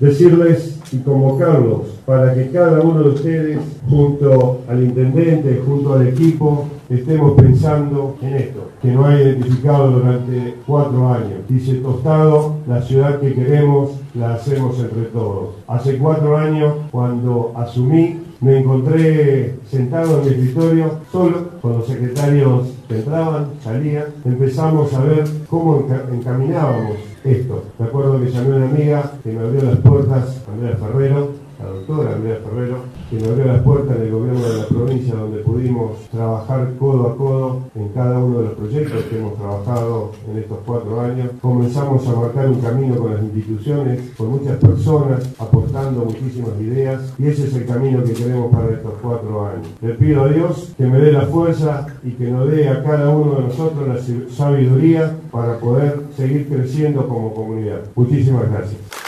decirles y convocarlos para que cada uno de ustedes, junto al intendente, junto al equipo, estemos pensando en esto, que nos ha identificado durante 4 años. Dice Tostado, la ciudad que queremos la hacemos entre todos. Hace 4 años, cuando asumí, me encontré sentado en mi escritorio, solo, con los secretarios que entraban, salían. Empezamos a ver cómo encaminábamos esto. Me acuerdo que llamé a una amiga que me abrió las puertas, Andrea Ferrero, la doctora Andrea Ferrero, que nos abrió las puertas del gobierno de la provincia, donde pudimos trabajar codo a codo en cada uno de los proyectos que hemos trabajado en estos 4 años. Comenzamos a marcar un camino con las instituciones, con muchas personas, aportando muchísimas ideas, y ese es el camino que queremos para estos 4 años. Le pido a Dios que me dé la fuerza y que nos dé a cada uno de nosotros la sabiduría para poder seguir creciendo como comunidad. Muchísimas gracias.